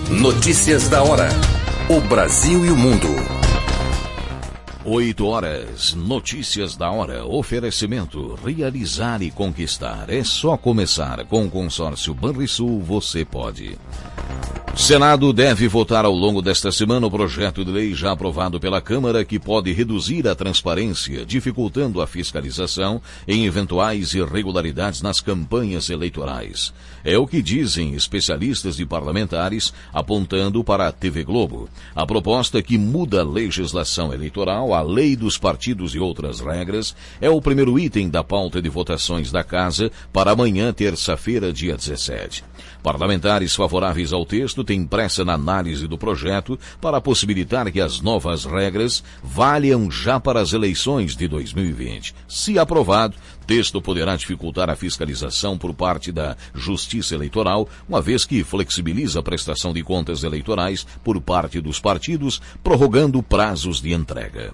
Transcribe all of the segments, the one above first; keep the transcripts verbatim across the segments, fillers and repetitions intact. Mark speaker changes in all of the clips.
Speaker 1: Notícias da hora. O Brasil e o mundo.
Speaker 2: Oito horas, notícias da hora, oferecimento, realizar e conquistar. É só começar. Com o consórcio Banrisul, você pode. Senado deve votar ao longo desta semana o projeto de lei já aprovado pela Câmara que pode reduzir a transparência, dificultando a fiscalização em eventuais irregularidades nas campanhas eleitorais. É o que dizem especialistas e parlamentares, apontando para a T V Globo. A proposta que muda a legislação eleitoral, a lei dos partidos e outras regras, é o primeiro item da pauta de votações da Casa para amanhã, terça-feira, dia dezessete. Parlamentares favoráveis ao texto têm pressa na análise do projeto para possibilitar que as novas regras valham já para as eleições de dois mil e vinte. Se aprovado, o texto poderá dificultar a fiscalização por parte da Justiça Eleitoral, uma vez que flexibiliza a prestação de contas eleitorais por parte dos partidos, prorrogando prazos de entrega.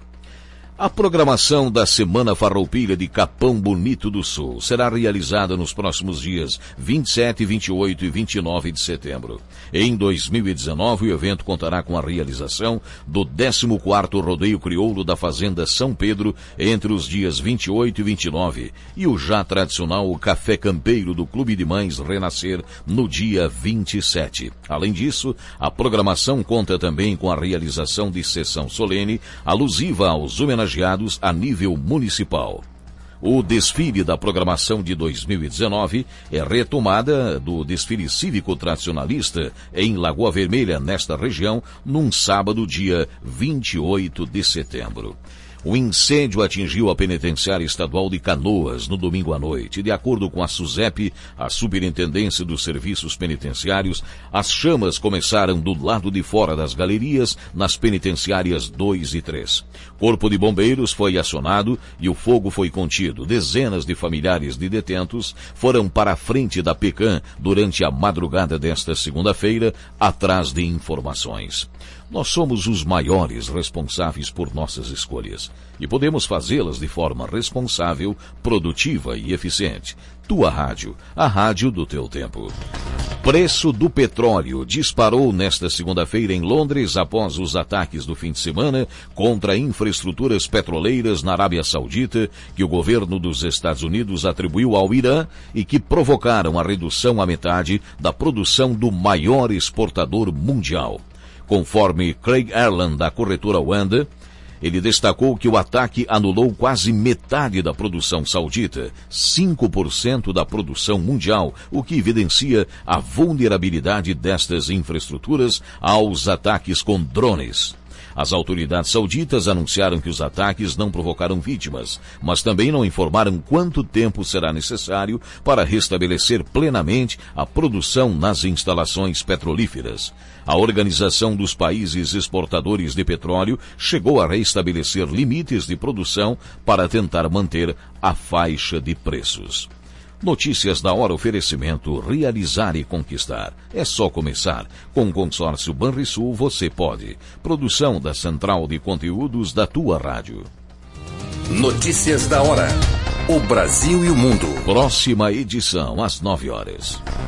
Speaker 2: A programação da Semana Farroupilha de Capão Bonito do Sul será realizada nos próximos dias vinte e sete, vinte e oito e vinte e nove de setembro. Em dois mil e dezenove, o evento contará com a realização do décimo quarto Rodeio Crioulo da Fazenda São Pedro entre os dias vinte e oito e vinte e nove e o já tradicional Café Campeiro do Clube de Mães Renascer no dia vinte e sete. Além disso, a programação conta também com a realização de sessão solene alusiva aos homenageados a nível municipal. O desfile da programação de dois mil e dezenove é retomada do desfile cívico tradicionalista em Lagoa Vermelha, nesta região, num sábado, dia vinte e oito de setembro. O incêndio atingiu a penitenciária estadual de Canoas no domingo à noite. De acordo com a SUSEP, a Superintendência dos Serviços Penitenciários, as chamas começaram do lado de fora das galerias, nas penitenciárias dois e três. Corpo de Bombeiros foi acionado e o fogo foi contido. Dezenas de familiares de detentos foram para a frente da PECAM durante a madrugada desta segunda-feira, atrás de informações. Nós somos os maiores responsáveis por nossas escolhas e podemos fazê-las de forma responsável, produtiva e eficiente. Tua rádio, a rádio do teu tempo. Preço do petróleo disparou nesta segunda-feira em Londres após os ataques do fim de semana contra infraestruturas petroleiras na Arábia Saudita que o governo dos Estados Unidos atribuiu ao Irã e que provocaram a redução à metade da produção do maior exportador mundial. Conforme Craig Erland, da corretora Wanda, ele destacou que o ataque anulou quase metade da produção saudita, cinco por cento da produção mundial, o que evidencia a vulnerabilidade destas infraestruturas aos ataques com drones. As autoridades sauditas anunciaram que os ataques não provocaram vítimas, mas também não informaram quanto tempo será necessário para restabelecer plenamente a produção nas instalações petrolíferas. A Organização dos Países Exportadores de Petróleo chegou a restabelecer limites de produção para tentar manter a faixa de preços. Notícias da hora, oferecimento, realizar e conquistar. É só começar. Com o consórcio Banrisul você pode. Produção da Central de Conteúdos da tua rádio.
Speaker 1: Notícias da hora. O Brasil e o mundo.
Speaker 2: Próxima edição às nove horas.